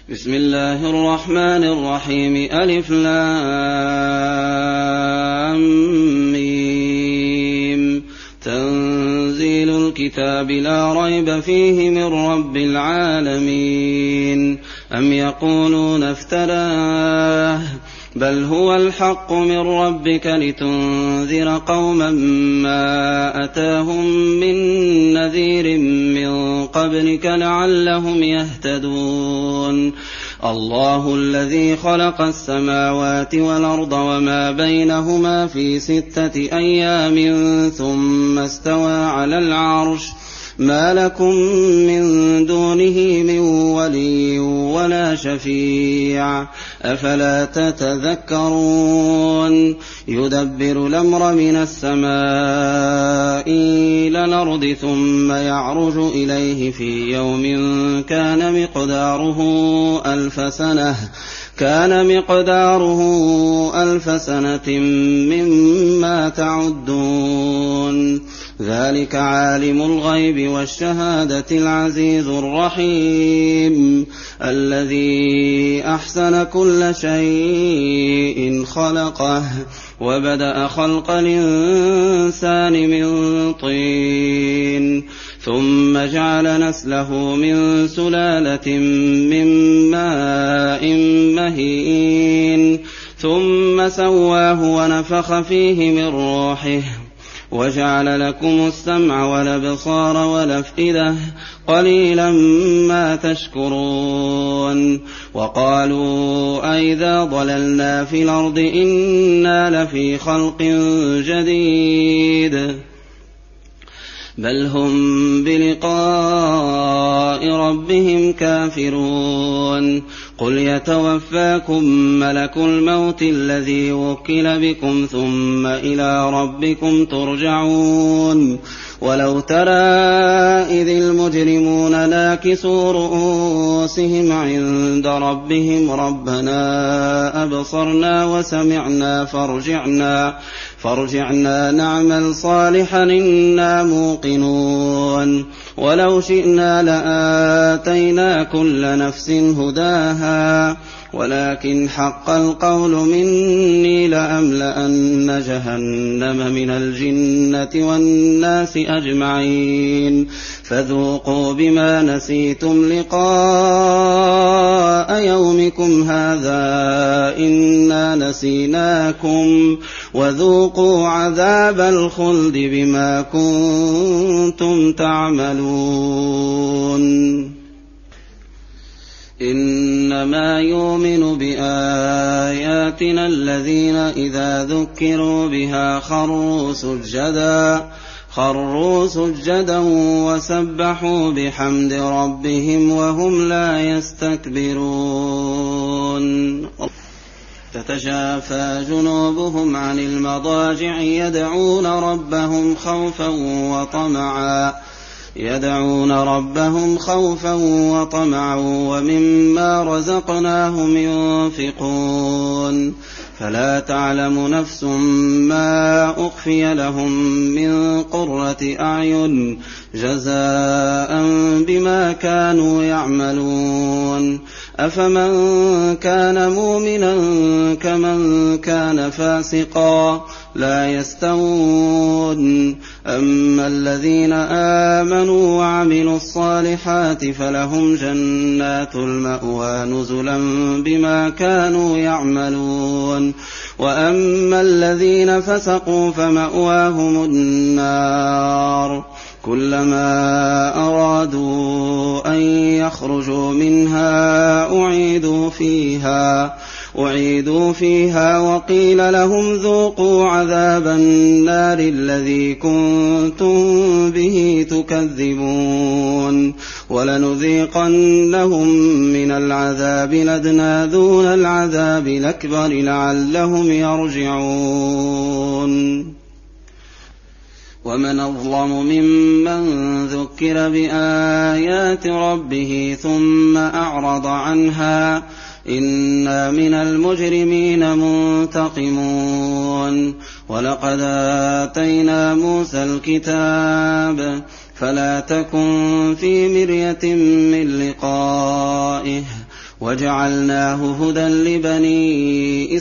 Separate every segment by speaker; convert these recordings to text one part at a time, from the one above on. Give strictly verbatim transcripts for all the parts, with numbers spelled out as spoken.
Speaker 1: بسم الله الرحمن الرحيم. ألف لام ميم. تنزيل الكتاب لا ريب فيه من رب العالمين. أم يقولون افتراه بل هو الحق من ربك لتنذر قوما ما أتاهم من نذير من قبلك لعلهم يهتدون. الله الذي خلق السماوات والأرض وما بينهما في ستة أيام ثم استوى على العرش ما لكم من دونه من ولي ولا شفيع أفلا تتذكرون. يدبر الأمر من السماء إلى الأرض ثم يعرج إليه في يوم كان مقداره ألف سنة كان مقداره ألف سنة مما تعدون. ذلك عالم الغيب والشهادة العزيز الرحيم الذي أحسن كل شيء خلقه وبدأ خلق الإنسان من طين ثم جعل نسله من سلالة من ماء مهين ثم سواه ونفخ فيه من روحه وجعل لكم السمع والأبصار والأفئدة قليلا ما تشكرون. وقالوا أئذا ضللنا في الأرض إنا لفي خلق جديد بل هم بلقاء ربهم كافرون. قل يتوفاكم ملك الموت الذي وكل بكم ثم إلى ربكم ترجعون. ولو ترى إذ المجرمون ناكسوا رؤوسهم عند ربهم ربنا أبصرنا وسمعنا فارجعنا فارجعنا نعمل صالحا إنا موقنون. ولو شئنا لآتينا كل نفس هداها ولكن حق القول مني لأملأن جهنم من الجنة والناس أجمعين. فذوقوا بما نسيتم لقاء يومكم هذا إنا نسيناكم وذوقوا عذاب الخلد بما كنتم تعملون. إنما يؤمن بآياتنا الذين إذا ذكروا بها خروا سجدا خروا سجدا وسبحوا بحمد ربهم وهم لا يستكبرون. تتجافى جنوبهم عن المضاجع يدعون ربهم خوفا وطمعا يدعون ربهم خوفا وطمعا ومما رزقناهم ينفقون. فلا تعلم نفس ما أخفي لهم من قرة أعين جزاء بما كانوا يعملون. أفمن كان مؤمنا كمن كان فاسقا لا يستوون. أما الذين آمنوا وعملوا الصالحات فلهم جنات المأوى نزلا بما كانوا يعملون. وأما الذين فسقوا فمأواهم النار كلما أرادوا أن يخرجوا منها أعيدوا فيها أعيدوا فيها وقيل لهم ذوقوا عذاب النار الذي كنتم به تكذبون. ولنذيقنهم من العذاب الأدنى دون العذاب الأكبر لعلهم يرجعون. ومن أظلم ممن ذكر بآيات ربه ثم أعرض عنها إنا من المجرمين منتقمون. ولقد آتينا موسى الكتاب فلا تكن في مرية من لقائه وَجَعَلْنَاهُ هُدًى لِّبَنِي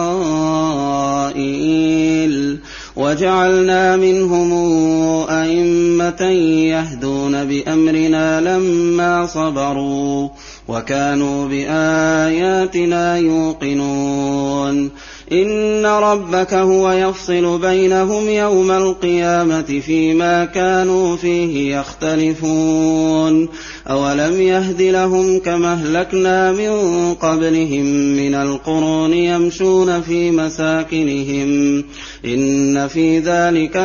Speaker 1: إِسْرَائِيلَ وَجَعَلْنَا مِنْهُمْ أَئِمَّةً يَهْدُونَ بِأَمْرِنَا لَمَّا صَبَرُوا وَكَانُوا بِآيَاتِنَا يُوقِنُونَ إِنَّ رَبَّكَ هُوَ يَفْصِلُ بَيْنَهُمْ يَوْمَ الْقِيَامَةِ فِيمَا كَانُوا فِيهِ يَخْتَلِفُونَ أَوَلَمْ يَهْدِ لَهُمْ كَمَا أَهْلَكْنَا مِن قَبْلِهِم مِّنَ الْقُرُونِ يَمْشُونَ فِي مَسَاكِنِهِمْ إِنَّ فِي ذَٰلِكَ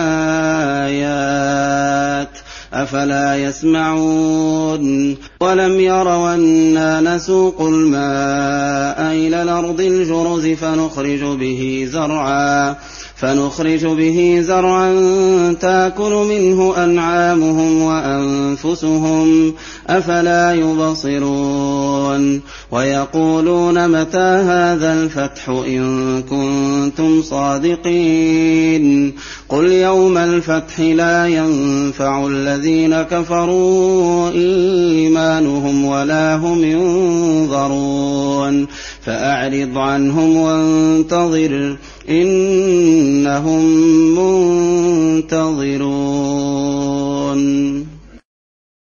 Speaker 1: لَآيَاتٍ ۖ أَفَلَا يَسْمَعُونَ وَلَمْ يَرَوْا أَنَّا نَسُوقُ الْمَاءَ إِلَى الْأَرْضِ الْجُرُزِ فَنُخْرِجُ بِهِ زَرْعًا فنخرج به زرعا تاكل منه أنعامهم وأنفسهم أفلا يبصرون ويقولون متى هذا الفتح إن كنتم صادقين قل يوم الفتح لا ينفع الذين كفروا إيمانهم ولا هم ينظرون فأعرض عنهم وانتظر إنهم منتظرون